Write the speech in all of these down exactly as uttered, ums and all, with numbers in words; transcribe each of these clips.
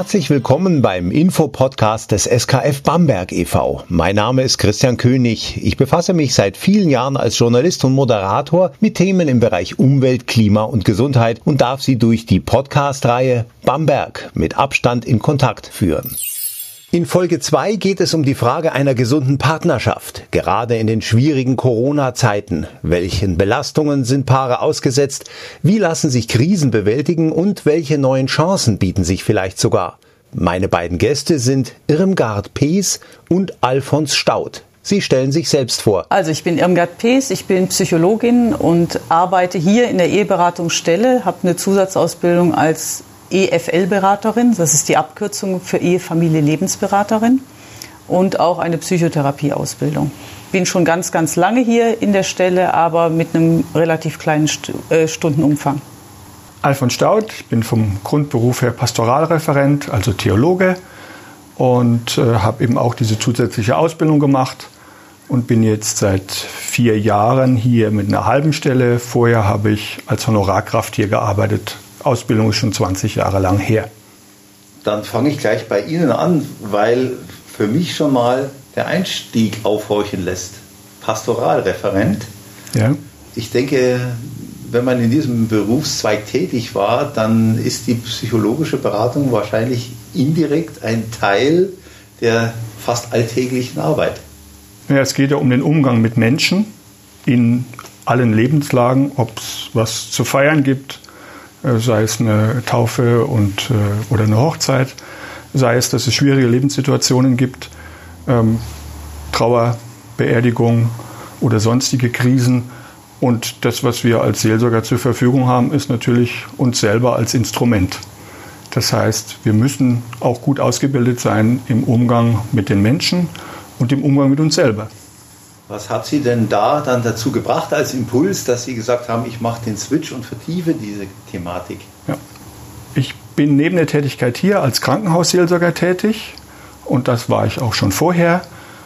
Herzlich willkommen beim Infopodcast des S K F Bamberg e V Mein Name ist Christian König. Ich befasse mich seit vielen Jahren als Journalist und Moderator mit Themen im Bereich Umwelt, Klima und Gesundheit und darf Sie durch die Podcast-Reihe Bamberg mit Abstand in Kontakt führen. In Folge zwei geht es um die Frage einer gesunden Partnerschaft, gerade in den schwierigen Corona-Zeiten. Welchen Belastungen sind Paare ausgesetzt? Wie lassen sich Krisen bewältigen und welche neuen Chancen bieten sich vielleicht sogar? Meine beiden Gäste sind Irmgard Pees und Alfons Staudt. Sie stellen sich selbst vor. Also ich bin Irmgard Pees, ich bin Psychologin und arbeite hier in der Eheberatungsstelle, habe eine Zusatzausbildung als E F L-Beraterin, das ist die Abkürzung für Ehe, Familie, Lebensberaterin und auch eine Psychotherapieausbildung. Bin schon ganz, ganz lange hier in der Stelle, aber mit einem relativ kleinen St- äh, Stundenumfang. Alfons Staudt, ich bin vom Grundberuf her Pastoralreferent, also Theologe und äh, habe eben auch diese zusätzliche Ausbildung gemacht und bin jetzt seit vier Jahren hier mit einer halben Stelle. Vorher habe ich als Honorarkraft hier gearbeitet. Ausbildung ist schon zwanzig Jahre lang her. Dann fange ich gleich bei Ihnen an, weil für mich schon mal der Einstieg aufhorchen lässt. Pastoralreferent. Ja. Ich denke, wenn man in diesem Berufszweig tätig war, dann ist die psychologische Beratung wahrscheinlich indirekt ein Teil der fast alltäglichen Arbeit. Ja, es geht ja um den Umgang mit Menschen in allen Lebenslagen, ob es was zu feiern gibt, sei es eine Taufe und, äh, oder eine Hochzeit, sei es, dass es schwierige Lebenssituationen gibt, ähm, Trauer, Beerdigung oder sonstige Krisen. Und das, was wir als Seelsorger zur Verfügung haben, ist natürlich uns selber als Instrument. Das heißt, wir müssen auch gut ausgebildet sein im Umgang mit den Menschen und im Umgang mit uns selber. Was hat Sie denn da dann dazu gebracht als Impuls, dass Sie gesagt haben, ich mache den Switch und vertiefe diese Thematik? Ja. Ich bin neben der Tätigkeit hier als Krankenhausseelsorger tätig und das war ich auch schon vorher.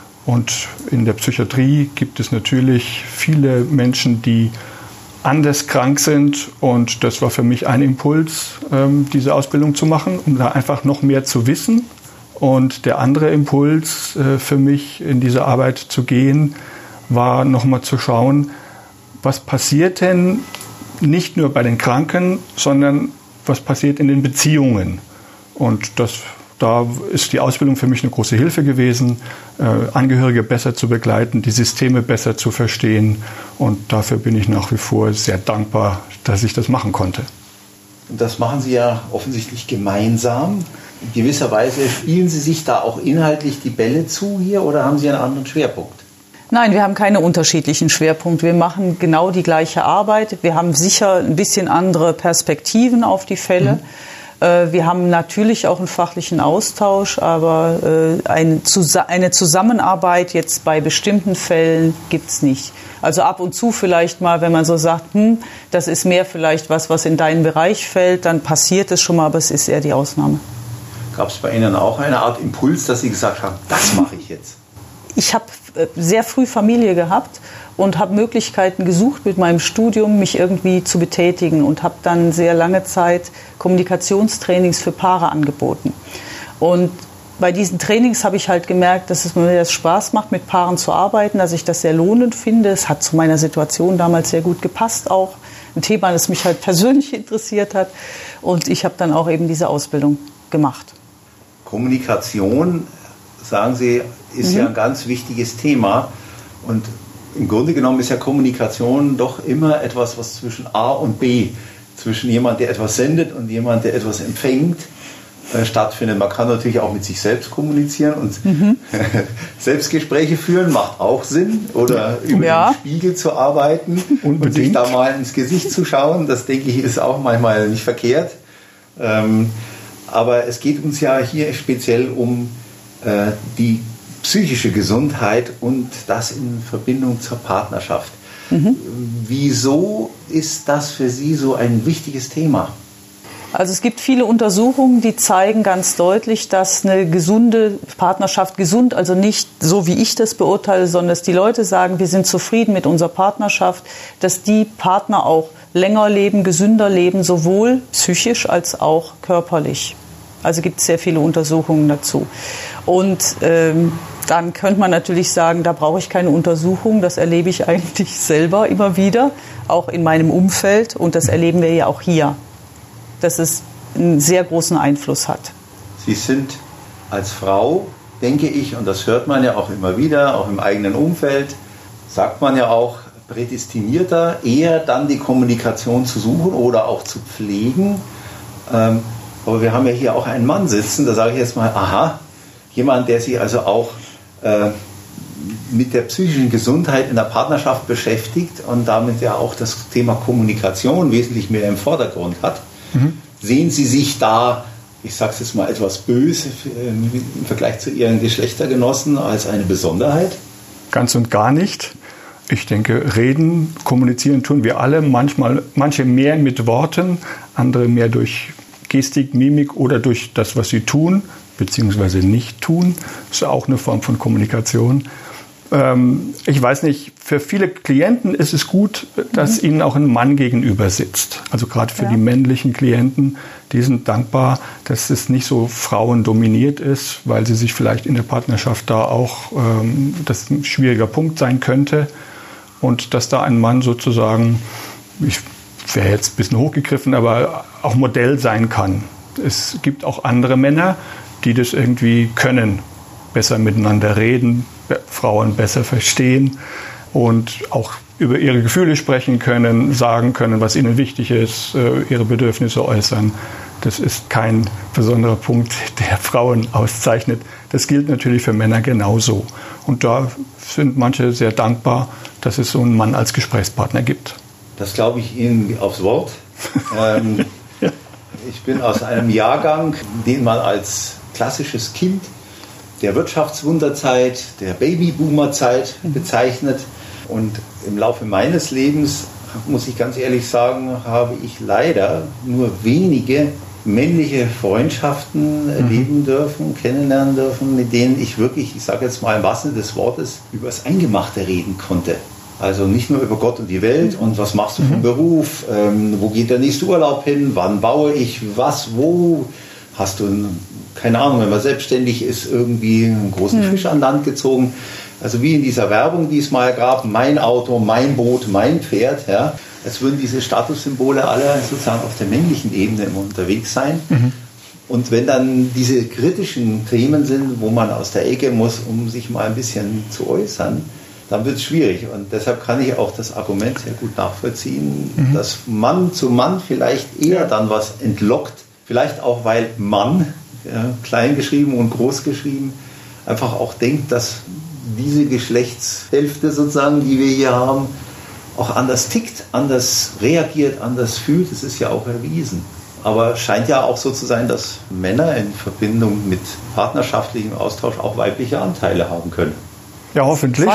Und in der Psychiatrie gibt es natürlich viele Menschen, die anders krank sind und das war für mich ein Impuls, diese Ausbildung zu machen, um da einfach noch mehr zu wissen. Und der andere Impuls für mich, in diese Arbeit zu gehen, war nochmal zu schauen, was passiert denn nicht nur bei den Kranken, sondern was passiert in den Beziehungen. Und das, da ist die Ausbildung für mich eine große Hilfe gewesen, äh, Angehörige besser zu begleiten, die Systeme besser zu verstehen. Und dafür bin ich nach wie vor sehr dankbar, dass ich das machen konnte. Und das machen Sie ja offensichtlich gemeinsam. In gewisser Weise spielen Sie sich da auch inhaltlich die Bälle zu hier oder haben Sie einen anderen Schwerpunkt? Nein, wir haben keine unterschiedlichen Schwerpunkte. Wir machen genau die gleiche Arbeit. Wir haben sicher ein bisschen andere Perspektiven auf die Fälle. Mhm. Wir haben natürlich auch einen fachlichen Austausch, aber eine Zusammenarbeit jetzt bei bestimmten Fällen gibt's nicht. Also ab und zu vielleicht mal, wenn man so sagt, hm, das ist mehr vielleicht was, was in deinen Bereich fällt, dann passiert es schon mal, aber es ist eher die Ausnahme. Gab es bei Ihnen auch eine Art Impuls, dass Sie gesagt haben, das mache ich jetzt? Ich habe sehr früh Familie gehabt und habe Möglichkeiten gesucht mit meinem Studium, mich irgendwie zu betätigen und habe dann sehr lange Zeit Kommunikationstrainings für Paare angeboten. Und bei diesen Trainings habe ich halt gemerkt, dass es mir Spaß macht, mit Paaren zu arbeiten, dass ich das sehr lohnend finde. Es hat zu meiner Situation damals sehr gut gepasst auch. Ein Thema, das mich halt persönlich interessiert hat. Und ich habe dann auch eben diese Ausbildung gemacht. Kommunikation, sagen Sie, ist mhm. ja ein ganz wichtiges Thema. Und im Grunde genommen ist ja Kommunikation doch immer etwas, was zwischen A und B, zwischen jemand, der etwas sendet und jemand, der etwas empfängt, äh, stattfindet. Man kann natürlich auch mit sich selbst kommunizieren und mhm. Selbstgespräche führen, macht auch Sinn. Oder über ja. den Spiegel zu arbeiten Unbedingt. Und sich da mal ins Gesicht zu schauen. Das, denke ich, ist auch manchmal nicht verkehrt. Ähm, aber es geht uns ja hier speziell um äh, die psychische Gesundheit und das in Verbindung zur Partnerschaft. Mhm. Wieso ist das für Sie so ein wichtiges Thema? Also es gibt viele Untersuchungen, die zeigen ganz deutlich, dass eine gesunde Partnerschaft, gesund, also nicht so wie ich das beurteile, sondern dass die Leute sagen, wir sind zufrieden mit unserer Partnerschaft, dass die Partner auch länger leben, gesünder leben, sowohl psychisch als auch körperlich. Also gibt es sehr viele Untersuchungen dazu. Und ähm, dann könnte man natürlich sagen, da brauche ich keine Untersuchung. Das erlebe ich eigentlich selber immer wieder, auch in meinem Umfeld. Und das erleben wir ja auch hier, dass es einen sehr großen Einfluss hat. Sie sind als Frau, denke ich, und das hört man ja auch immer wieder, auch im eigenen Umfeld, sagt man ja auch, prädestinierter, eher dann die Kommunikation zu suchen oder auch zu pflegen. Ähm, aber wir haben ja hier auch einen Mann sitzen, da sage ich jetzt mal, aha, jemand, der sich also auch äh, mit der psychischen Gesundheit in der Partnerschaft beschäftigt und damit ja auch das Thema Kommunikation wesentlich mehr im Vordergrund hat. Mhm. Sehen Sie sich da, ich sage es jetzt mal etwas böse, im Vergleich zu Ihren Geschlechtergenossen als eine Besonderheit? Ganz und gar nicht. Ich denke, reden, kommunizieren tun wir alle, manchmal, manche mehr mit Worten, andere mehr durch Gestik, Mimik oder durch das, was sie tun, beziehungsweise nicht tun. Das ist auch eine Form von Kommunikation. Ähm, ich weiß nicht, für viele Klienten ist es gut, dass mhm. ihnen auch ein Mann gegenüber sitzt. Also gerade für ja. die männlichen Klienten, die sind dankbar, dass es nicht so frauendominiert ist, weil sie sich vielleicht in der Partnerschaft da auch, ähm, das ein schwieriger Punkt sein könnte. Und dass da ein Mann sozusagen, ich wäre jetzt ein bisschen hochgegriffen, aber auch Modell sein kann. Es gibt auch andere Männer, die das irgendwie können, besser miteinander reden, Frauen besser verstehen und auch über ihre Gefühle sprechen können, sagen können, was ihnen wichtig ist, ihre Bedürfnisse äußern. Das ist kein besonderer Punkt, der Frauen auszeichnet. Das gilt natürlich für Männer genauso. Und da sind manche sehr dankbar, dass es so einen Mann als Gesprächspartner gibt. Das glaube ich Ihnen aufs Wort. ähm, ja. Ich bin aus einem Jahrgang, den man als klassisches Kind der Wirtschaftswunderzeit, der Babyboomerzeit bezeichnet. Und im Laufe meines Lebens, muss ich ganz ehrlich sagen, habe ich leider nur wenige männliche Freundschaften erleben dürfen, kennenlernen dürfen, mit denen ich wirklich, ich sage jetzt mal im wahrsten Sinne des Wortes, über das Eingemachte reden konnte. Also nicht nur über Gott und die Welt und was machst du vom Beruf, ähm, wo geht der nächste Urlaub hin, wann baue ich was, wo, hast du, ein, keine Ahnung, wenn man selbstständig ist, irgendwie einen großen mhm. Fisch an Land gezogen. Also wie in dieser Werbung, die es mal gab, mein Auto, mein Boot, mein Pferd, ja, als würden diese Statussymbole alle sozusagen auf der männlichen Ebene immer unterwegs sein. Mhm. Und wenn dann diese kritischen Themen sind, wo man aus der Ecke muss, um sich mal ein bisschen zu äußern, dann wird es schwierig. Und deshalb kann ich auch das Argument sehr gut nachvollziehen, mhm. dass Mann zu Mann vielleicht eher dann was entlockt. Vielleicht auch, weil Mann, ja, klein geschrieben und groß geschrieben, einfach auch denkt, dass diese Geschlechtshälfte sozusagen, die wir hier haben, auch anders tickt, anders reagiert, anders fühlt. Das ist ja auch erwiesen. Aber scheint ja auch so zu sein, dass Männer in Verbindung mit partnerschaftlichem Austausch auch weibliche Anteile haben können. Ja, hoffentlich.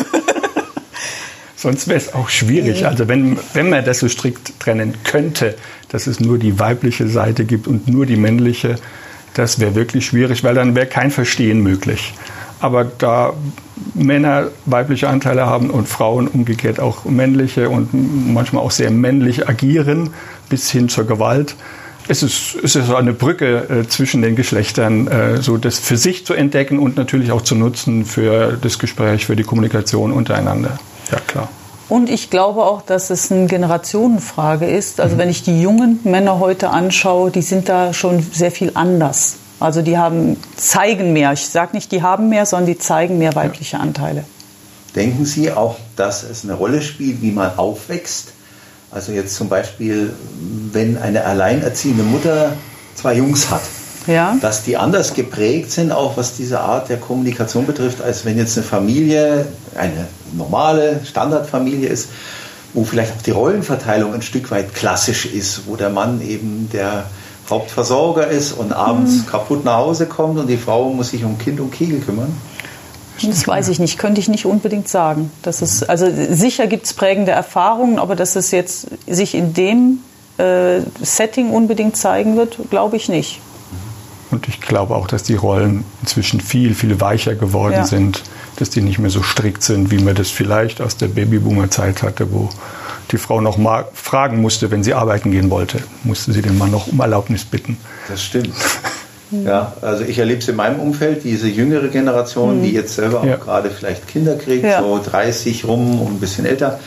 Sonst wäre es auch schwierig. Also wenn, wenn man das so strikt trennen könnte, dass es nur die weibliche Seite gibt und nur die männliche, das wäre wirklich schwierig, weil dann wäre kein Verstehen möglich. Aber da Männer weibliche Anteile haben und Frauen umgekehrt auch männliche und manchmal auch sehr männlich agieren, bis hin zur Gewalt, es ist, es ist eine Brücke äh, zwischen den Geschlechtern, äh, so das für sich zu entdecken und natürlich auch zu nutzen für das Gespräch, für die Kommunikation untereinander. Ja, klar. Und ich glaube auch, dass es eine Generationenfrage ist. Also mhm. wenn ich die jungen Männer heute anschaue, die sind da schon sehr viel anders. Also die haben, zeigen mehr. Ich sage nicht, die haben mehr, sondern die zeigen mehr weibliche ja. Anteile. Denken Sie auch, dass es eine Rolle spielt, wie man aufwächst? Also jetzt zum Beispiel, wenn eine alleinerziehende Mutter zwei Jungs hat, ja. dass die anders geprägt sind, auch was diese Art der Kommunikation betrifft, als wenn jetzt eine Familie, eine normale Standardfamilie ist, wo vielleicht auch die Rollenverteilung ein Stück weit klassisch ist, wo der Mann eben der Hauptversorger ist und abends mhm. kaputt nach Hause kommt und die Frau muss sich um Kind und Kegel kümmern? Das weiß ich nicht, könnte ich nicht unbedingt sagen. Das ist, also sicher gibt es prägende Erfahrungen, aber dass es jetzt sich in dem äh, Setting unbedingt zeigen wird, glaube ich nicht. Und ich glaube auch, dass die Rollen inzwischen viel, viel weicher geworden ja. sind, dass die nicht mehr so strikt sind, wie man das vielleicht aus der Babyboomer-Zeit hatte, wo die Frau noch mal fragen musste, wenn sie arbeiten gehen wollte, musste sie den Mann noch um Erlaubnis bitten. Das stimmt. Mhm. Ja, also ich erlebe es in meinem Umfeld, diese jüngere Generation, mhm. die jetzt selber ja. auch gerade vielleicht Kinder kriegt, ja. so dreißig rum und ein bisschen älter,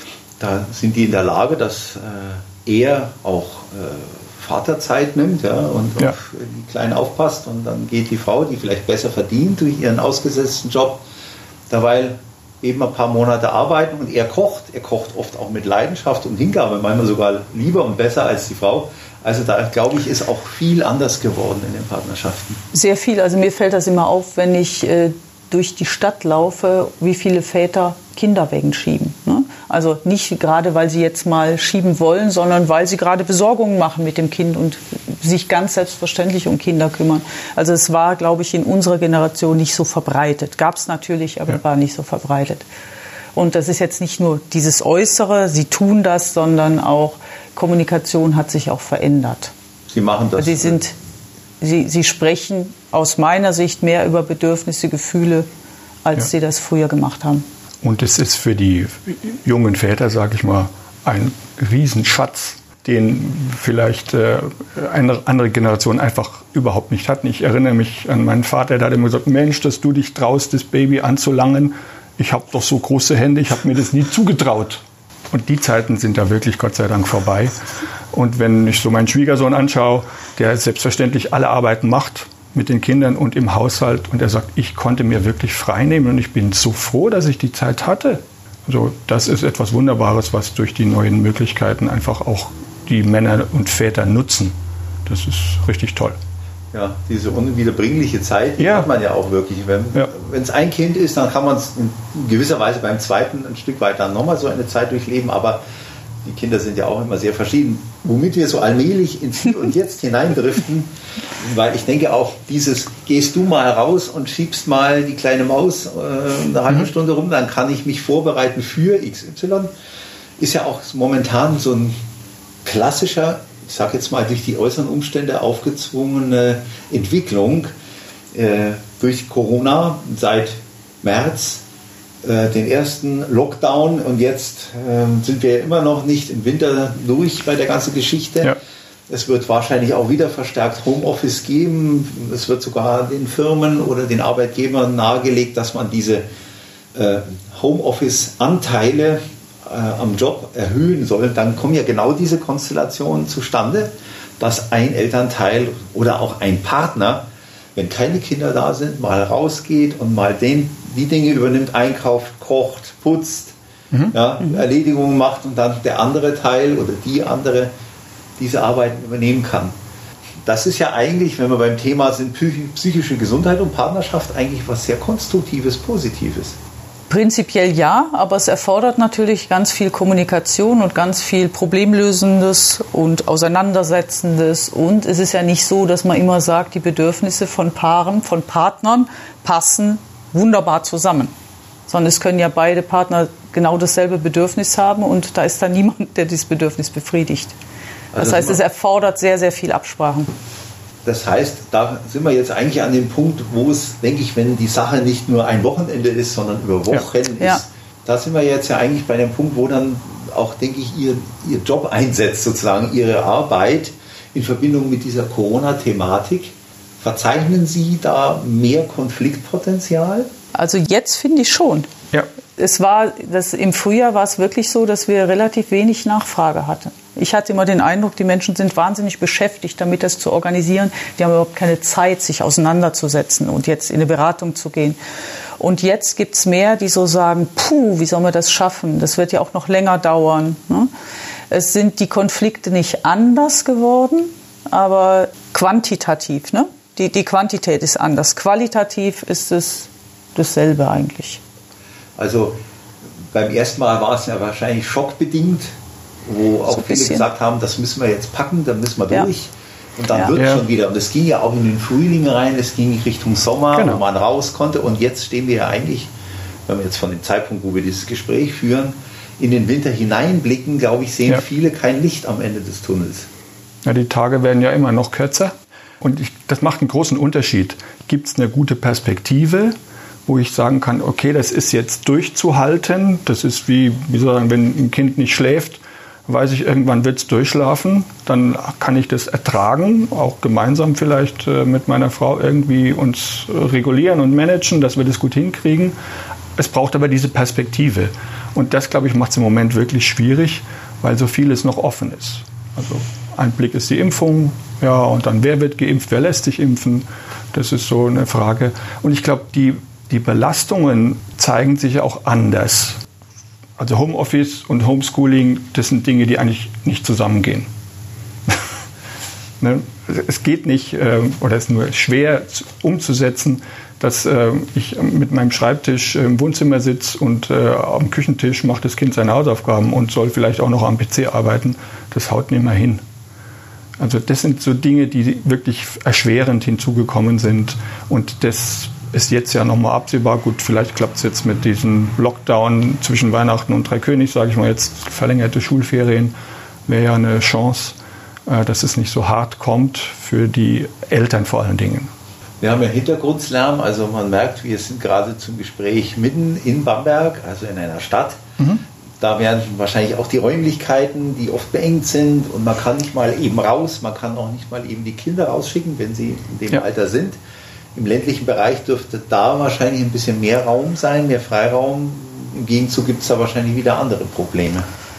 da sind die in der Lage, dass äh, er auch äh, Vaterzeit nimmt, ja, und ja. auf die Kleinen aufpasst, und dann geht die Frau, die vielleicht besser verdient durch ihren ausgesetzten Job, derweil eben ein paar Monate arbeiten, und er kocht. Er kocht oft auch mit Leidenschaft und Hingabe, manchmal sogar lieber und besser als die Frau. Also da, glaube ich, ist auch viel anders geworden in den Partnerschaften. Sehr viel. Also mir fällt das immer auf, wenn ich äh, durch die Stadt laufe, wie viele Väter Kinder wegschieben. Ne? Also nicht gerade, weil sie jetzt mal schieben wollen, sondern weil sie gerade Besorgungen machen mit dem Kind und sich ganz selbstverständlich um Kinder kümmern. Also es war, glaube ich, in unserer Generation nicht so verbreitet. Gab es natürlich, aber ja. war nicht so verbreitet. Und das ist jetzt nicht nur dieses Äußere, sie tun das, sondern auch Kommunikation hat sich auch verändert. Sie machen das. Sie sind, sie, sie sprechen aus meiner Sicht mehr über Bedürfnisse, Gefühle, als ja. sie das früher gemacht haben. Und es ist für die jungen Väter, sage ich mal, ein Riesenschatz, den vielleicht äh, eine andere Generation einfach überhaupt nicht hatten. Ich erinnere mich an meinen Vater, der hat immer gesagt, Mensch, dass du dich traust, das Baby anzulangen. Ich habe doch so große Hände, ich habe mir das nie zugetraut. Und die Zeiten sind da wirklich Gott sei Dank vorbei. Und wenn ich so meinen Schwiegersohn anschaue, der selbstverständlich alle Arbeiten macht mit den Kindern und im Haushalt, und er sagt, ich konnte mir wirklich frei nehmen und ich bin so froh, dass ich die Zeit hatte. Also das ist etwas Wunderbares, was durch die neuen Möglichkeiten einfach auch die Männer und Väter nutzen. Das ist richtig toll. Ja, diese unwiederbringliche Zeit, die ja. hat man ja auch wirklich. Wenn ja. es ein Kind ist, dann kann man es in gewisser Weise beim zweiten ein Stück weiter nochmal so eine Zeit durchleben, aber die Kinder sind ja auch immer sehr verschieden. Womit wir so allmählich ins Hier und Jetzt hineindriften, weil ich denke auch, dieses, gehst du mal raus und schiebst mal die kleine Maus äh, eine halbe mhm. Stunde rum, dann kann ich mich vorbereiten für X Y, ist ja auch momentan so ein klassischer, ich sage jetzt mal durch die äußeren Umstände aufgezwungene Entwicklung äh, durch Corona seit März, äh, den ersten Lockdown, und jetzt äh, sind wir immer noch nicht im Winter durch bei der ganzen Geschichte. Ja. Es wird wahrscheinlich auch wieder verstärkt Homeoffice geben. Es wird sogar den Firmen oder den Arbeitgebern nahegelegt, dass man diese äh, Homeoffice-Anteile am Job erhöhen soll, dann kommen ja genau diese Konstellationen zustande, dass ein Elternteil oder auch ein Partner, wenn keine Kinder da sind, mal rausgeht und mal den, die Dinge übernimmt, einkauft, kocht, putzt, mhm. Ja, mhm. Erledigungen macht, und dann der andere Teil oder die andere diese Arbeiten übernehmen kann. Das ist ja eigentlich, wenn wir beim Thema sind, psychische Gesundheit und Partnerschaft, eigentlich was sehr Konstruktives, Positives. Prinzipiell ja, aber es erfordert natürlich ganz viel Kommunikation und ganz viel Problemlösendes und Auseinandersetzendes. Und es ist ja nicht so, dass man immer sagt, die Bedürfnisse von Paaren, von Partnern passen wunderbar zusammen. Sondern es können ja beide Partner genau dasselbe Bedürfnis haben, und da ist dann niemand, der dieses Bedürfnis befriedigt. Das also heißt, es erfordert sehr, sehr viel Absprachen. Das heißt, da sind wir jetzt eigentlich an dem Punkt, wo es, denke ich, wenn die Sache nicht nur ein Wochenende ist, sondern über Wochen ja. ist, ja. da sind wir jetzt ja eigentlich bei dem Punkt, wo dann auch, denke ich, ihr, ihr Job einsetzt, sozusagen Ihre Arbeit in Verbindung mit dieser Corona-Thematik. Verzeichnen Sie da mehr Konfliktpotenzial? Also jetzt finde ich schon. Ja. Es war, das, im Frühjahr war es wirklich so, dass wir relativ wenig Nachfrage hatten. Ich hatte immer den Eindruck, die Menschen sind wahnsinnig beschäftigt, damit das zu organisieren. Die haben überhaupt keine Zeit, sich auseinanderzusetzen und jetzt in eine Beratung zu gehen. Und jetzt gibt es mehr, die so sagen, puh, wie sollen wir das schaffen? Das wird ja auch noch länger dauern. Ne? Es sind die Konflikte nicht anders geworden, aber quantitativ. Ne? Die, die Quantität ist anders. Qualitativ ist es dasselbe eigentlich. Also beim ersten Mal war es ja wahrscheinlich schockbedingt, wo auch so viele bisschen. gesagt haben, das müssen wir jetzt packen, da müssen wir durch. Ja. Und dann ja. wird es ja. schon wieder. Und es ging ja auch in den Frühling rein, es ging Richtung Sommer, genau. wo man raus konnte. Und jetzt stehen wir ja eigentlich, wenn wir jetzt von dem Zeitpunkt, wo wir dieses Gespräch führen, in den Winter hineinblicken, glaube ich, sehen ja. viele kein Licht am Ende des Tunnels. Ja, die Tage werden ja immer noch kürzer. Und ich, das macht einen großen Unterschied. Gibt es eine gute Perspektive, wo ich sagen kann, okay, das ist jetzt durchzuhalten. Das ist wie, wie soll ich sagen, wenn ein Kind nicht schläft, weiß ich, irgendwann wird es durchlaufen, dann kann ich das ertragen, auch gemeinsam vielleicht äh, mit meiner Frau irgendwie uns regulieren und managen, dass wir das gut hinkriegen. Es braucht aber diese Perspektive. Und das, glaube ich, macht es im Moment wirklich schwierig, weil so vieles noch offen ist. Also ein Blick ist die Impfung, ja, und dann wer wird geimpft, wer lässt sich impfen, das ist so eine Frage. Und ich glaube, die, die Belastungen zeigen sich auch anders. Also Homeoffice und Homeschooling, das sind Dinge, die eigentlich nicht zusammengehen. Ne? Es geht nicht, äh, oder es ist nur schwer umzusetzen, dass äh, ich mit meinem Schreibtisch im Wohnzimmer sitze und äh, am Küchentisch macht das Kind seine Hausaufgaben und soll vielleicht auch noch am P C arbeiten. Das haut nicht mehr hin. Also das sind so Dinge, die wirklich erschwerend hinzugekommen sind. Und das ist jetzt ja nochmal absehbar. Gut, vielleicht klappt es jetzt mit diesem Lockdown zwischen Weihnachten und Dreikönig, sage ich mal jetzt, verlängerte Schulferien, wäre ja eine Chance, äh, dass es nicht so hart kommt für die Eltern vor allen Dingen. Wir haben ja Hintergrundlärm, also man merkt, wir sind gerade zum Gespräch mitten in Bamberg, also in einer Stadt. Mhm. Da werden wahrscheinlich auch die Räumlichkeiten, die oft beengt sind und man kann nicht mal eben raus, man kann auch nicht mal eben die Kinder rausschicken, wenn sie in dem ja. Alter sind. Im ländlichen Bereich dürfte da wahrscheinlich ein bisschen mehr Raum sein, mehr Freiraum. Im Gegenzug gibt es da wahrscheinlich wieder andere Probleme.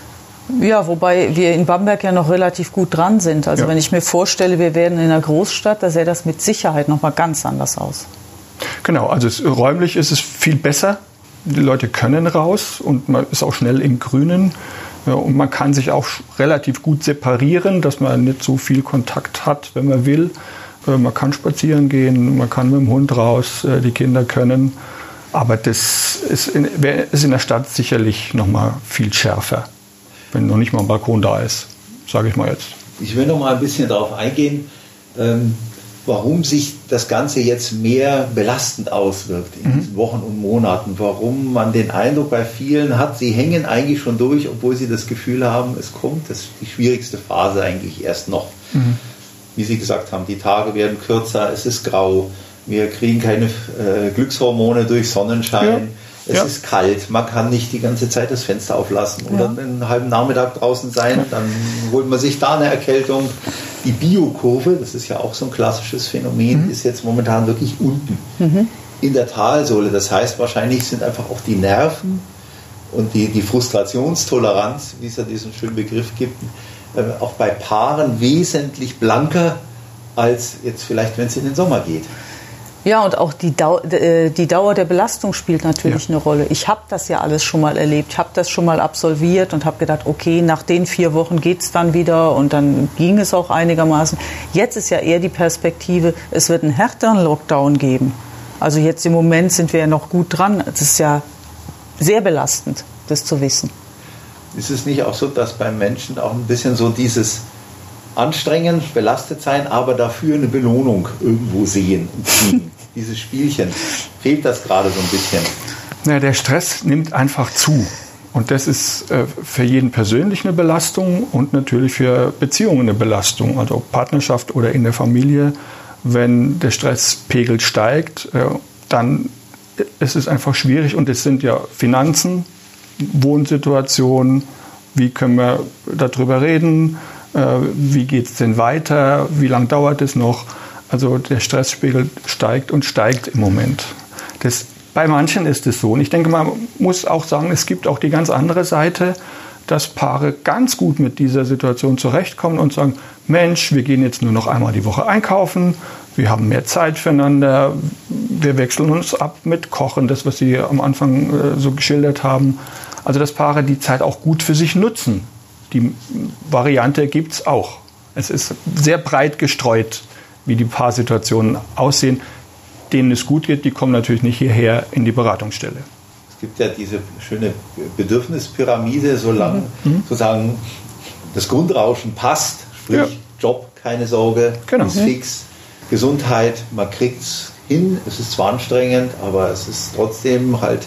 Ja, wobei wir in Bamberg ja noch relativ gut dran sind. Also ja. wenn ich mir vorstelle, wir wären in einer Großstadt, da sähe das mit Sicherheit noch mal ganz anders aus. Genau, also es, räumlich ist es viel besser. Die Leute können raus und man ist auch schnell im Grünen. Ja, und man kann sich auch relativ gut separieren, dass man nicht so viel Kontakt hat, wenn man will. Man kann spazieren gehen, man kann mit dem Hund raus, die Kinder können. Aber das ist in, ist in der Stadt sicherlich noch mal viel schärfer, wenn noch nicht mal ein Balkon da ist, sage ich mal jetzt. Ich will noch mal ein bisschen darauf eingehen, ähm, warum sich das Ganze jetzt mehr belastend auswirkt in mhm. diesen Wochen und Monaten. Warum man den Eindruck bei vielen hat, sie hängen eigentlich schon durch, obwohl sie das Gefühl haben, es kommt, das ist die schwierigste Phase eigentlich erst noch. Mhm. Wie Sie gesagt haben, die Tage werden kürzer, es ist grau, wir kriegen keine äh, Glückshormone durch Sonnenschein, ja. es ja. ist kalt, man kann nicht die ganze Zeit das Fenster auflassen oder ja. einen halben Nachmittag draußen sein, dann holt man sich da eine Erkältung. Die Biokurve, das ist ja auch so ein klassisches Phänomen, mhm. ist jetzt momentan wirklich unten mhm. in der Talsohle. Das heißt, wahrscheinlich sind einfach auch die Nerven und die, die Frustrationstoleranz, wie es ja diesen schönen Begriff gibt, auch bei Paaren wesentlich blanker als jetzt vielleicht, wenn es in den Sommer geht. Ja, und auch die, Dau- die Dauer der Belastung spielt natürlich ja. eine Rolle. Ich habe das ja alles schon mal erlebt, ich habe das schon mal absolviert und habe gedacht, okay, nach den vier Wochen geht es dann wieder und dann ging es auch einigermaßen. Jetzt ist ja eher die Perspektive, es wird einen härteren Lockdown geben. Also jetzt im Moment sind wir ja noch gut dran. Es ist ja sehr belastend, das zu wissen. Ist es nicht auch so, dass beim Menschen auch ein bisschen so dieses anstrengend, belastet sein, aber dafür eine Belohnung irgendwo sehen und kriegen? Dieses Spielchen, fehlt das gerade so ein bisschen? Ja, der Stress nimmt einfach zu. Und das ist äh, für jeden persönlich eine Belastung und natürlich für Beziehungen eine Belastung, also Partnerschaft oder in der Familie. Wenn der Stresspegel steigt, äh, dann ist es einfach schwierig und es sind ja Finanzen, Wohnsituation, wie können wir darüber reden, äh, wie geht es denn weiter, wie lange dauert es noch. Also der Stressspiegel steigt und steigt im Moment. Das, bei manchen ist es so. Und ich denke, man muss auch sagen, es gibt auch die ganz andere Seite, dass Paare ganz gut mit dieser Situation zurechtkommen und sagen, Mensch, wir gehen jetzt nur noch einmal die Woche einkaufen, wir haben mehr Zeit füreinander, wir wechseln uns ab mit Kochen, das, was Sie am Anfang äh, so geschildert haben. Also dass Paare die Zeit auch gut für sich nutzen. Die Variante gibt es auch. Es ist sehr breit gestreut, wie die Paarsituationen aussehen. Denen es gut geht, die kommen natürlich nicht hierher in die Beratungsstelle. Es gibt ja diese schöne Bedürfnispyramide, solange mhm. sozusagen das Grundrauschen passt, sprich ja. Job, keine Sorge, genau. ist fix, Gesundheit, man kriegt es hin, es ist zwar anstrengend, aber es ist trotzdem halt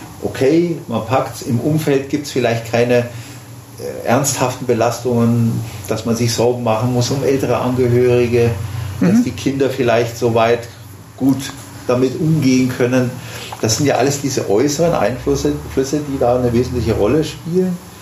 okay, man packt es, im Umfeld gibt es vielleicht keine äh, ernsthaften Belastungen, dass man sich Sorgen machen muss um ältere Angehörige, mhm. dass die Kinder vielleicht soweit gut damit umgehen können. Das sind ja alles diese äußeren Einflüsse, die da eine wesentliche Rolle spielen.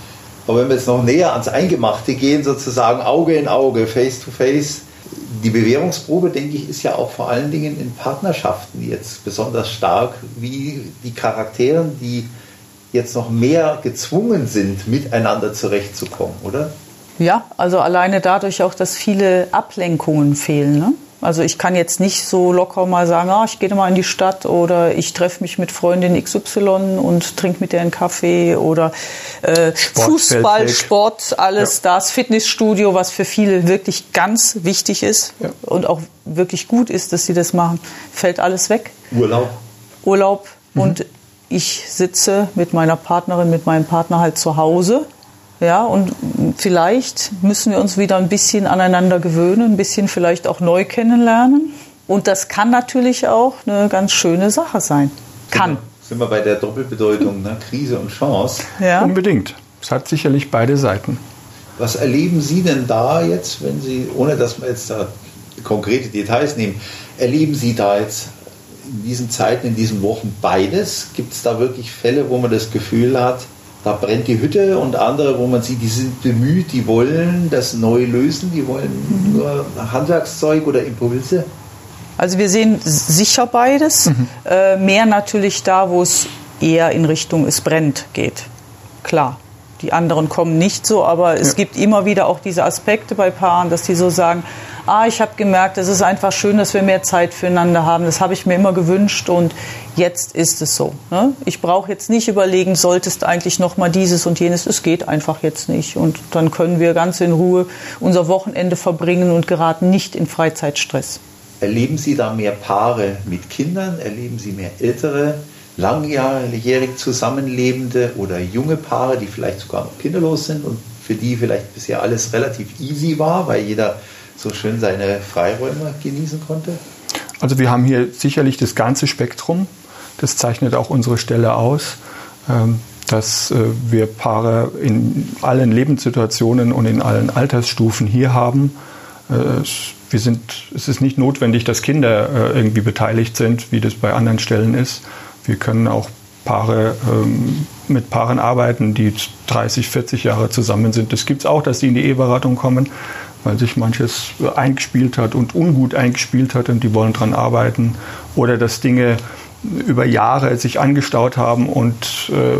Aber wenn wir jetzt noch näher ans Eingemachte gehen, sozusagen Auge in Auge, Face to Face, die Bewährungsprobe, denke ich, ist ja auch vor allen Dingen in Partnerschaften jetzt besonders stark, wie die Charaktere, die jetzt noch mehr gezwungen sind, miteinander zurechtzukommen, oder? Ja, also alleine dadurch auch, dass viele Ablenkungen fehlen, ne? Also ich kann jetzt nicht so locker mal sagen, ah, ich gehe mal in die Stadt oder ich treffe mich mit Freundin X Y und trinke mit der einen Kaffee oder äh, Fußball, Sport, alles ja. Das, Fitnessstudio, was für viele wirklich ganz wichtig ist ja. Und auch wirklich gut ist, dass sie das machen, fällt alles weg. Urlaub. Urlaub mhm. Und ich sitze mit meiner Partnerin, mit meinem Partner halt zu Hause. Ja, und vielleicht müssen wir uns wieder ein bisschen aneinander gewöhnen, ein bisschen vielleicht auch neu kennenlernen. Und das kann natürlich auch eine ganz schöne Sache sein. Kann. Sind wir bei der Doppelbedeutung, ne? Krise und Chance? Ja. Unbedingt. Es hat sicherlich beide Seiten. Was erleben Sie denn da jetzt, wenn Sie, ohne dass wir jetzt da konkrete Details nehmen, erleben Sie da jetzt in diesen Zeiten, in diesen Wochen beides? Gibt es da wirklich Fälle, wo man das Gefühl hat, da brennt die Hütte, und andere, wo man sieht, die sind bemüht, die wollen das neu lösen, die wollen nur Handwerkszeug oder Impulse? Also wir sehen sicher beides. Mhm. Äh, mehr natürlich da, wo es eher in Richtung es brennt geht. Klar, die anderen kommen nicht so, aber es ja. gibt immer wieder auch diese Aspekte bei Paaren, dass die so sagen, ah, ich habe gemerkt, es ist einfach schön, dass wir mehr Zeit füreinander haben. Das habe ich mir immer gewünscht und jetzt ist es so. Ne? Ich brauche jetzt nicht überlegen, solltest eigentlich noch mal dieses und jenes. Es geht einfach jetzt nicht. Und dann können wir ganz in Ruhe unser Wochenende verbringen und geraten nicht in Freizeitstress. Erleben Sie da mehr Paare mit Kindern? Erleben Sie mehr ältere, langjährig zusammenlebende oder junge Paare, die vielleicht sogar noch kinderlos sind und für die vielleicht bisher alles relativ easy war, weil jeder so schön seine Freiräume genießen konnte? Also wir haben hier sicherlich das ganze Spektrum. Das zeichnet auch unsere Stelle aus, dass wir Paare in allen Lebenssituationen und in allen Altersstufen hier haben. Wir sind, es ist nicht notwendig, dass Kinder irgendwie beteiligt sind, wie das bei anderen Stellen ist. Wir können auch Paare, mit Paaren arbeiten, die dreißig, vierzig Jahre zusammen sind. Das gibt es auch, dass sie in die Eheberatung kommen, weil sich manches eingespielt hat und ungut eingespielt hat und die wollen dran arbeiten. Oder dass Dinge über Jahre sich angestaut haben und äh,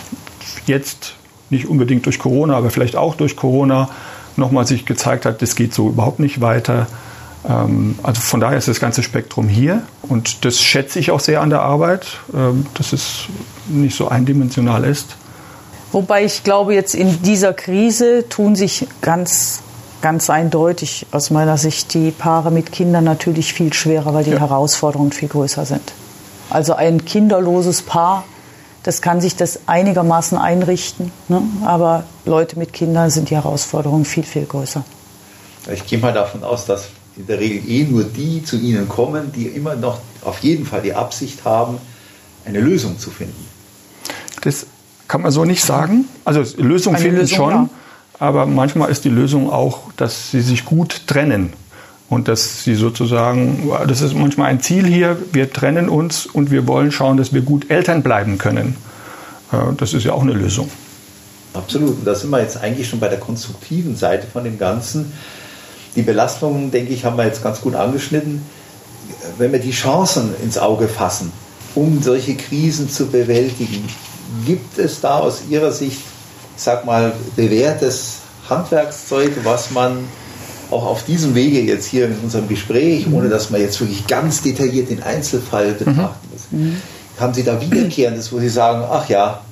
jetzt nicht unbedingt durch Corona, aber vielleicht auch durch Corona nochmal sich gezeigt hat, das geht so überhaupt nicht weiter. Ähm, also von daher ist das ganze Spektrum hier und das schätze ich auch sehr an der Arbeit, ähm, dass es nicht so eindimensional ist. Wobei ich glaube, jetzt in dieser Krise tun sich ganz Ganz eindeutig aus meiner Sicht die Paare mit Kindern natürlich viel schwerer, weil die ja. Herausforderungen viel größer sind. Also ein kinderloses Paar, das kann sich das einigermaßen einrichten, ne? Aber Leute mit Kindern sind die Herausforderungen viel, viel größer. Ich gehe mal davon aus, dass in der Regel eh nur die zu Ihnen kommen, die immer noch auf jeden Fall die Absicht haben, eine Lösung zu finden. Das kann man so nicht sagen. Also Lösung eine finden Lösung, schon. Ja. Aber manchmal ist die Lösung auch, dass sie sich gut trennen und dass sie sozusagen, das ist manchmal ein Ziel hier, wir trennen uns und wir wollen schauen, dass wir gut Eltern bleiben können. Das ist ja auch eine Lösung. Absolut. Und da sind wir jetzt eigentlich schon bei der konstruktiven Seite von dem Ganzen. Die Belastungen, denke ich, haben wir jetzt ganz gut angeschnitten. Wenn wir die Chancen ins Auge fassen, um solche Krisen zu bewältigen, gibt es da aus Ihrer Sicht, ich sag mal, bewährtes Handwerkszeug, was man auch auf diesem Wege jetzt hier in unserem Gespräch, ohne dass man jetzt wirklich ganz detailliert den Einzelfall betrachten muss, mhm. haben Sie da Wiederkehrendes, wo Sie sagen, ach ja,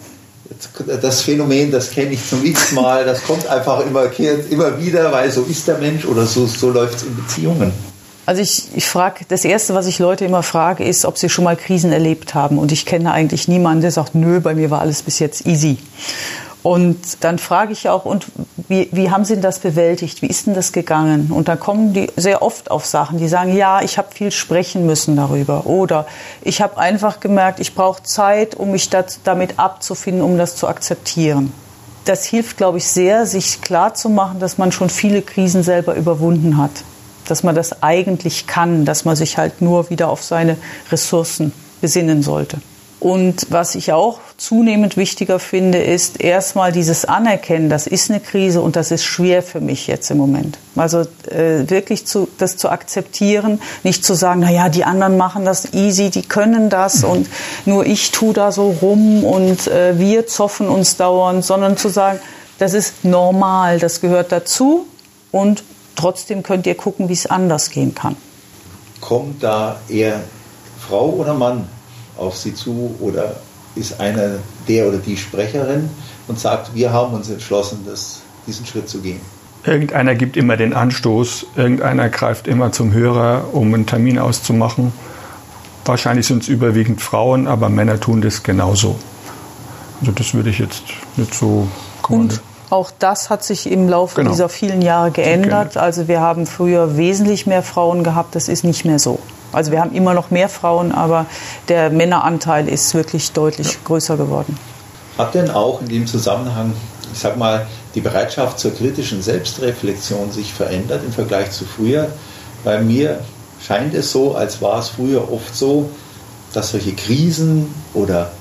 das Phänomen, das kenne ich zum x Mal, das kommt einfach immer, immer wieder, weil so ist der Mensch oder so, so läuft es in Beziehungen? Also ich, ich frage, das Erste, was ich Leute immer frage, ist, ob sie schon mal Krisen erlebt haben. Und ich kenne eigentlich niemanden, der sagt, nö, bei mir war alles bis jetzt easy. Und dann frage ich auch, und wie, wie haben Sie denn das bewältigt? Wie ist denn das gegangen? Und dann kommen die sehr oft auf Sachen, die sagen, ja, ich habe viel sprechen müssen darüber. Oder ich habe einfach gemerkt, ich brauche Zeit, um mich das, damit abzufinden, um das zu akzeptieren. Das hilft, glaube ich, sehr, sich klarzumachen, dass man schon viele Krisen selber überwunden hat. Dass man das eigentlich kann, dass man sich halt nur wieder auf seine Ressourcen besinnen sollte. Und was ich auch zunehmend wichtiger finde, ist erstmal dieses Anerkennen, das ist eine Krise und das ist schwer für mich jetzt im Moment. Also äh, wirklich zu, das zu akzeptieren, nicht zu sagen, na ja, die anderen machen das easy, die können das und nur ich tue da so rum und äh, wir zoffen uns dauernd, sondern zu sagen, das ist normal, das gehört dazu und trotzdem könnt ihr gucken, wie es anders gehen kann. Kommt da eher Frau oder Mann auf Sie zu oder ist einer der oder die Sprecherin und sagt, wir haben uns entschlossen, das, diesen Schritt zu gehen? Irgendeiner gibt immer den Anstoß, irgendeiner greift immer zum Hörer, um einen Termin auszumachen. Wahrscheinlich sind es überwiegend Frauen, aber Männer tun das genauso. Also das würde ich jetzt nicht so... Und auch das hat sich im Laufe genau. dieser vielen Jahre geändert. Also wir haben früher wesentlich mehr Frauen gehabt, das ist nicht mehr so. Also wir haben immer noch mehr Frauen, aber der Männeranteil ist wirklich deutlich ja. größer geworden. Hat denn auch in dem Zusammenhang, ich sag mal, die Bereitschaft zur kritischen Selbstreflexion sich verändert im Vergleich zu früher? Bei mir scheint es so, als war es früher oft so, dass solche Krisen oder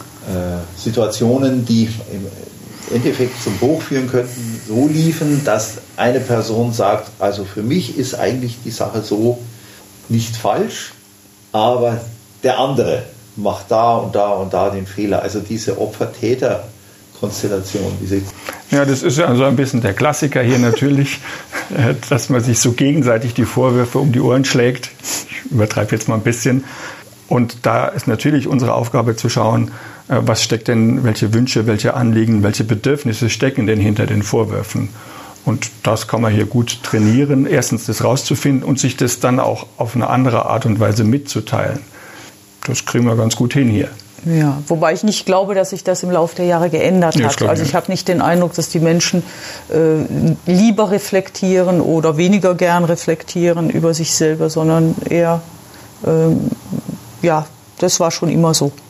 äh, Situationen, die im Endeffekt zum Bruch führen könnten, so liefen, dass eine Person sagt, also für mich ist eigentlich die Sache so, nicht falsch, aber der andere macht da und da und da den Fehler. Also diese Opfer-Täter-Konstellation. Diese ja, das ist ja so ein bisschen der Klassiker hier natürlich, dass man sich so gegenseitig die Vorwürfe um die Ohren schlägt. Ich übertreibe jetzt mal ein bisschen. Und da ist natürlich unsere Aufgabe zu schauen, was steckt denn, welche Wünsche, welche Anliegen, welche Bedürfnisse stecken denn hinter den Vorwürfen. Und das kann man hier gut trainieren, erstens das rauszufinden und sich das dann auch auf eine andere Art und Weise mitzuteilen. Das kriegen wir ganz gut hin hier. Ja, wobei ich nicht glaube, dass sich das im Laufe der Jahre geändert ja, hat. Also ich habe nicht den Eindruck, dass die Menschen äh, lieber reflektieren oder weniger gern reflektieren über sich selber, sondern eher, äh, ja, das war schon immer so.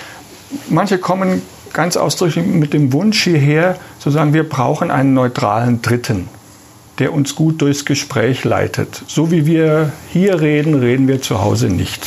Manche kommen ganz ausdrücklich mit dem Wunsch hierher, zu sagen, wir brauchen einen neutralen Dritten, der uns gut durchs Gespräch leitet. So wie wir hier reden, reden wir zu Hause nicht.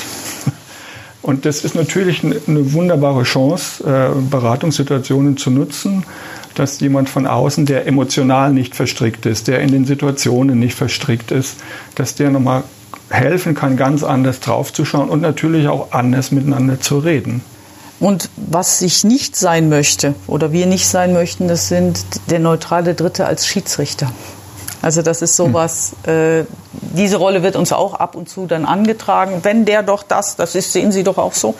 Und das ist natürlich eine wunderbare Chance, Beratungssituationen zu nutzen, dass jemand von außen, der emotional nicht verstrickt ist, der in den Situationen nicht verstrickt ist, dass der nochmal helfen kann, ganz anders draufzuschauen und natürlich auch anders miteinander zu reden. Und was ich nicht sein möchte oder wir nicht sein möchten, das sind der neutrale Dritte als Schiedsrichter. Also das ist sowas, äh, diese Rolle wird uns auch ab und zu dann angetragen. Wenn der doch das, das ist, sehen Sie doch auch so.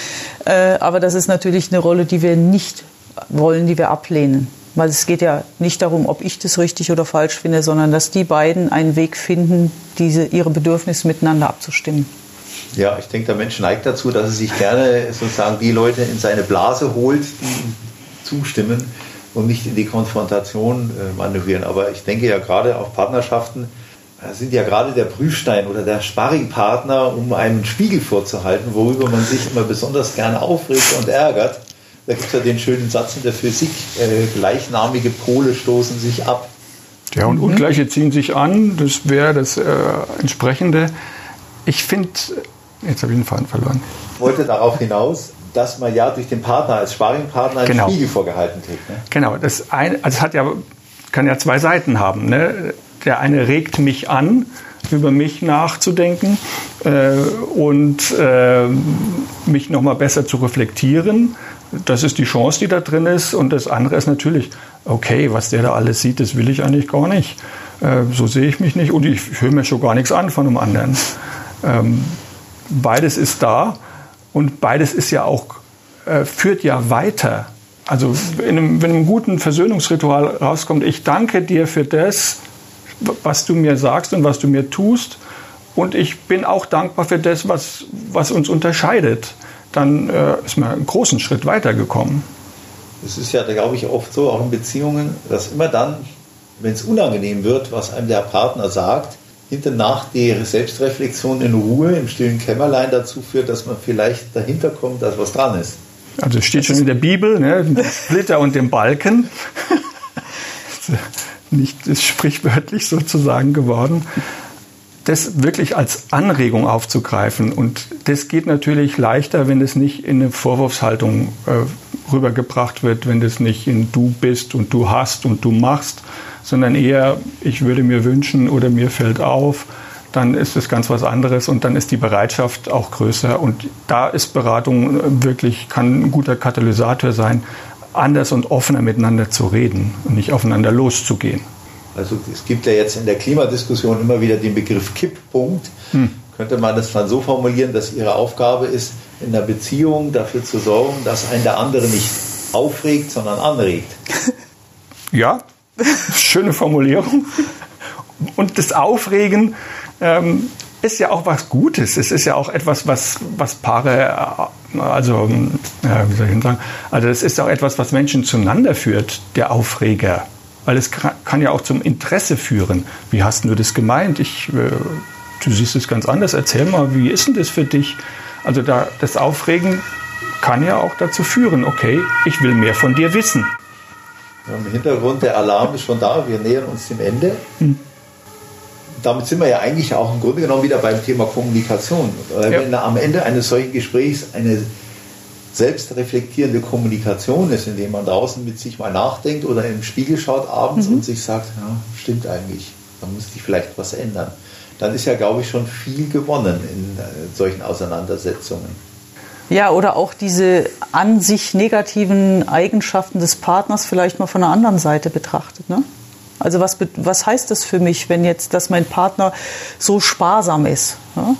Äh, aber das ist natürlich eine Rolle, die wir nicht wollen, die wir ablehnen. Weil es geht ja nicht darum, ob ich das richtig oder falsch finde, sondern dass die beiden einen Weg finden, diese, ihre Bedürfnisse miteinander abzustimmen. Ja, ich denke, der Mensch neigt dazu, dass er sich gerne sozusagen die Leute in seine Blase holt, die ihm zustimmen und nicht in die Konfrontation äh, manövrieren. Aber ich denke ja gerade auf Partnerschaften äh, sind ja gerade der Prüfstein oder der Sparringpartner, um einen Spiegel vorzuhalten, worüber man sich immer besonders gerne aufregt und ärgert. Da gibt es ja den schönen Satz in der Physik, äh, gleichnamige Pole stoßen sich ab. Ja, und Ungleiche ziehen sich an, das wäre das äh, entsprechende. Ich finde, jetzt habe ich den Faden verloren. Ich wollte darauf hinaus, dass man ja durch den Partner als Sparringpartner einen genau. Spiegel vorgehalten kriegt. Ne? Genau, das ein, also es hat ja, kann ja zwei Seiten haben. Ne? Der eine regt mich an, über mich nachzudenken äh, und äh, mich nochmal besser zu reflektieren. Das ist die Chance, die da drin ist. Und das andere ist natürlich, okay, was der da alles sieht, das will ich eigentlich gar nicht. Äh, so sehe ich mich nicht und ich höre mir schon gar nichts an von einem anderen. Ähm, beides ist da und beides ist ja auch, äh, führt ja weiter. Also in einem, wenn einem guten Versöhnungsritual rauskommt, ich danke dir für das, was du mir sagst und was du mir tust und ich bin auch dankbar für das, was, was uns unterscheidet, dann äh, ist man einen großen Schritt weitergekommen. Es ist ja, glaube ich, oft so, auch in Beziehungen, dass immer dann, wenn es unangenehm wird, was einem der Partner sagt, hinternach die Selbstreflexion in Ruhe im stillen Kämmerlein dazu führt, dass man vielleicht dahinter kommt, dass was dran ist. Also es steht das schon in der Bibel, ne, der Splitter und dem Balken. Nicht ist sprichwörtlich sozusagen geworden. das wirklich als Anregung aufzugreifen. Und das geht natürlich leichter, wenn es nicht in eine Vorwurfshaltung äh, rübergebracht wird, wenn das nicht in du bist und du hast und du machst, sondern eher, ich würde mir wünschen oder mir fällt auf, dann ist es ganz was anderes und dann ist die Bereitschaft auch größer. Und da ist Beratung wirklich, kann ein guter Katalysator sein, anders und offener miteinander zu reden und nicht aufeinander loszugehen. Also es gibt ja jetzt in der Klimadiskussion immer wieder den Begriff Kipppunkt. Hm. Könnte man das dann so formulieren, dass Ihre Aufgabe ist, in der Beziehung dafür zu sorgen, dass ein der andere nicht aufregt, sondern anregt? Ja, schöne Formulierung. Und das Aufregen ähm, ist ja auch was Gutes. Es ist ja auch etwas, was, was Paare, also, äh, wie soll ich sagen, also es ist auch etwas, was Menschen zueinander führt, der Aufreger. Weil es kann ja auch zum Interesse führen. Wie hast du das gemeint? Ich, äh, du siehst es ganz anders. Erzähl mal, wie ist denn das für dich? Also da, das Aufregen kann ja auch dazu führen, okay, ich will mehr von dir wissen. Ja, im Hintergrund, der Alarm ist schon da, wir nähern uns dem Ende. Hm. Damit sind wir ja eigentlich auch im Grunde genommen wieder beim Thema Kommunikation. Weil ja. Wenn am Ende eines solchen Gesprächs eine selbstreflektierende Kommunikation ist, indem man draußen mit sich mal nachdenkt oder in den Spiegel schaut abends mhm. und sich sagt, ja, stimmt eigentlich, da muss sich vielleicht was ändern. Dann ist ja, glaube ich, schon viel gewonnen in äh, solchen Auseinandersetzungen. Ja, oder auch diese an sich negativen Eigenschaften des Partners vielleicht mal von der anderen Seite betrachtet, ne? Also was, was heißt das für mich, wenn jetzt, dass mein Partner so sparsam ist? Ne?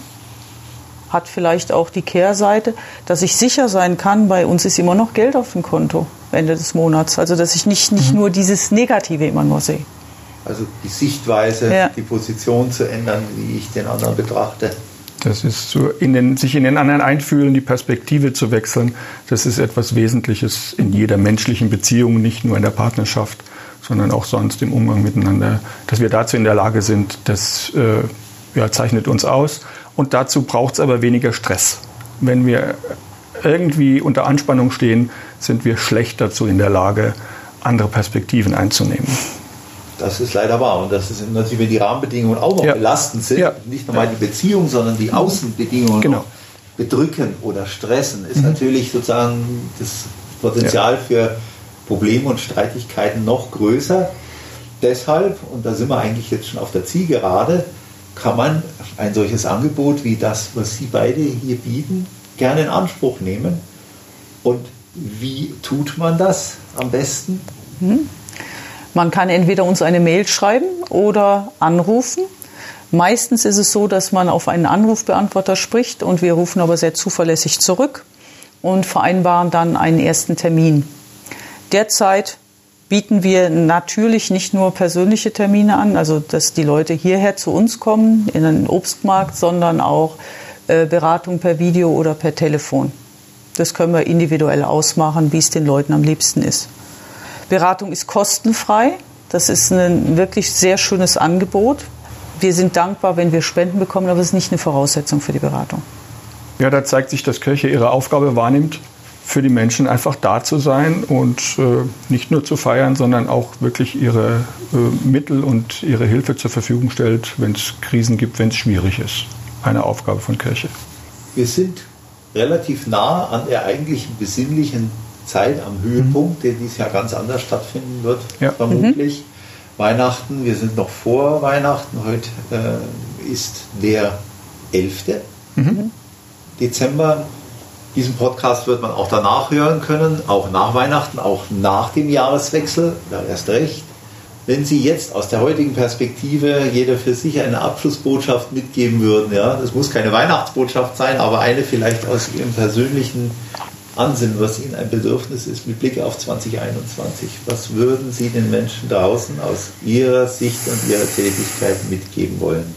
Hat vielleicht auch die Kehrseite, dass ich sicher sein kann, bei uns ist immer noch Geld auf dem Konto Ende des Monats. Also dass ich nicht, nicht mhm. nur dieses Negative immer nur sehe. Also die Sichtweise, ja. die Position zu ändern, wie ich den anderen betrachte. Das ist so, in den, sich in den anderen einfühlen, die Perspektive zu wechseln. Das ist etwas Wesentliches in jeder menschlichen Beziehung, nicht nur in der Partnerschaft, sondern auch sonst im Umgang miteinander. Dass wir dazu in der Lage sind, das äh, ja, zeichnet uns aus. Und dazu braucht es aber weniger Stress. Wenn wir irgendwie unter Anspannung stehen, sind wir schlecht dazu in der Lage, andere Perspektiven einzunehmen. Das ist leider wahr. Und das ist natürlich, wenn die Rahmenbedingungen auch noch ja. belastend sind, ja. nicht nur mal die Beziehung, sondern die Außenbedingungen genau. noch bedrücken oder stressen, ist mhm. natürlich sozusagen das Potenzial ja. für Probleme und Streitigkeiten noch größer. Deshalb, und da sind wir eigentlich jetzt schon auf der Zielgerade, kann man ein solches Angebot wie das, was Sie beide hier bieten, gerne in Anspruch nehmen. Und wie tut man das am besten? Mhm. Man kann entweder uns eine Mail schreiben oder anrufen. Meistens ist es so, dass man auf einen Anrufbeantworter spricht und wir rufen aber sehr zuverlässig zurück und vereinbaren dann einen ersten Termin. Derzeit bieten wir natürlich nicht nur persönliche Termine an, also dass die Leute hierher zu uns kommen, in den Obstmarkt, sondern auch äh, Beratung per Video oder per Telefon. Das können wir individuell ausmachen, wie es den Leuten am liebsten ist. Beratung ist kostenfrei. Das ist ein wirklich sehr schönes Angebot. Wir sind dankbar, wenn wir Spenden bekommen, aber es ist nicht eine Voraussetzung für die Beratung. Ja, da zeigt sich, dass Kirche ihre Aufgabe wahrnimmt, für die Menschen einfach da zu sein und äh, nicht nur zu feiern, sondern auch wirklich ihre äh, Mittel und ihre Hilfe zur Verfügung stellt, wenn es Krisen gibt, wenn es schwierig ist. Eine Aufgabe von Kirche. Wir sind relativ nah an der eigentlichen besinnlichen Zeit am Höhepunkt, der dieses Jahr ganz anders stattfinden wird, ja. vermutlich. Mhm. Weihnachten, wir sind noch vor Weihnachten, heute äh, ist der elfte Mhm. Dezember. Diesen Podcast wird man auch danach hören können, auch nach Weihnachten, auch nach dem Jahreswechsel, da erst recht. Wenn Sie jetzt aus der heutigen Perspektive jeder für sich eine Abschlussbotschaft mitgeben würden, ja, das muss keine Weihnachtsbotschaft sein, aber eine vielleicht aus Ihrem persönlichen Ansinnen, was Ihnen ein Bedürfnis ist mit Blick auf zwanzig einundzwanzig. Was würden Sie den Menschen draußen aus Ihrer Sicht und Ihrer Tätigkeit mitgeben wollen?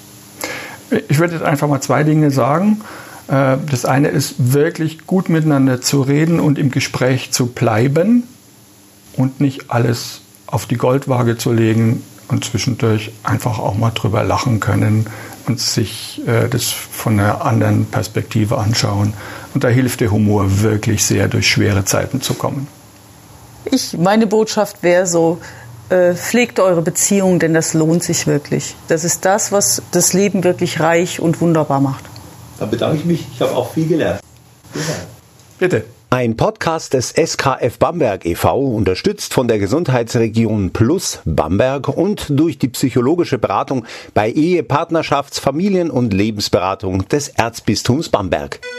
Ich würde jetzt einfach mal zwei Dinge sagen. Das eine ist, wirklich gut miteinander zu reden und im Gespräch zu bleiben und nicht alles auf die Goldwaage zu legen und zwischendurch einfach auch mal drüber lachen können und sich das von einer anderen Perspektive anschauen. Und da hilft der Humor wirklich sehr, durch schwere Zeiten zu kommen. Ich, meine Botschaft wäre so, äh, pflegt eure Beziehung, denn das lohnt sich wirklich. Das ist das, was das Leben wirklich reich und wunderbar macht. Da bedanke ich mich. Ich habe auch viel gelernt. Bitte. Ein Podcast des S K F Bamberg e V, unterstützt von der Gesundheitsregion Plus Bamberg und durch die psychologische Beratung bei Ehe-, Partnerschafts-, Familien- und Lebensberatung des Erzbistums Bamberg.